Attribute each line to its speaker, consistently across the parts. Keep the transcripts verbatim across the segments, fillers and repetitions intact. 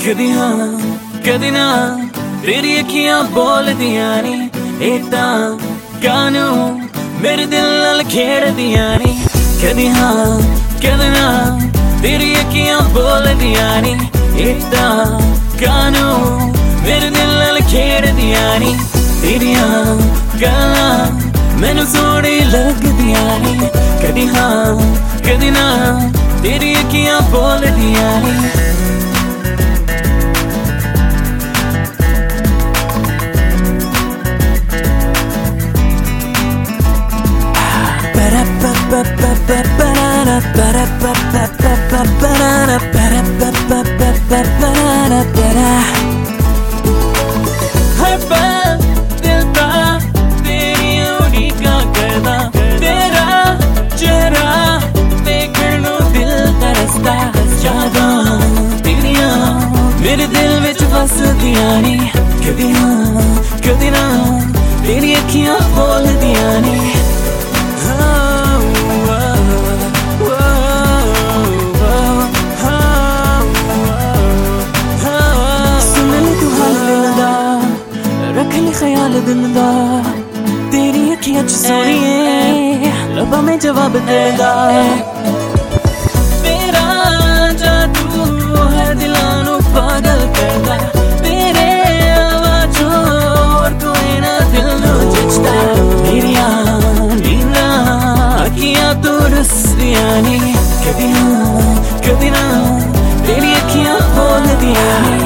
Speaker 1: कदी हाँ कदी ना तेरी अखियां बोल दिया नी इता कानू मेरे दिल नाल खेड़ दिया नी। कदी हाँ कदी ना तेरी अखियां बोल दिया नी इता कानू मेरे दिल नाल खेड़ दिया नी। तेरिया गल्लां मैनू सोहनी लगदियां नी। कदी हाँ कदी ना तेरी अखियां बोल दिया नी। हर पल दिल का तेरी उड़ीका करदा तेरा चेहरा देखण नूं दिल तरसदा। यादां तेरियां मेरे दिल विच वसदियां नी। कदी हाँ कदी ना तेरी अखियां बोलदियां नी। ख्याल दिल दा तेरी अखियां च सोहणिए लबां में जवाब देगा। तेरा जादू है दिलां नूं पागल करदा। तेरे आवाज़ों और कोई ना दिल नूं जचदा। मेरियां नींदां अखियां तू रसदियां नी। कदी हाँ कदी ना तेरी अखियां बोलदियां नी।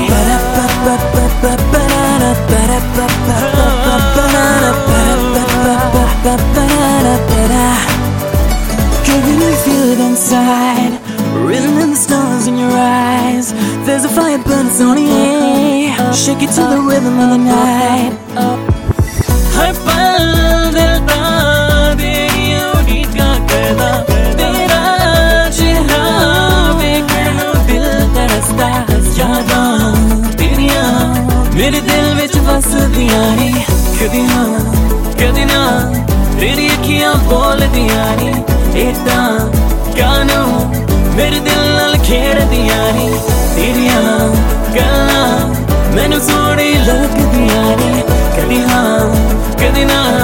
Speaker 1: Can you feel it inside? Written in the stars in your eyes. There's a fire burning so on the air. Shake it to the rhythm of the night. हर पल दिल दा तेरी उड़ीका करदा तेरा चेहरा देखण नूं दिल तरसदा। यादां तेरियां मेरे दिल विच वसदियां नी। कदी हाँ कदी ना तेरी अखियां बोलदियां नी इता कानू मेरे दिल नाल खेड़दियां नी। तेरियां गल्लां मैनू सोहनी लगदियां नी। कदी हाँ कदी ना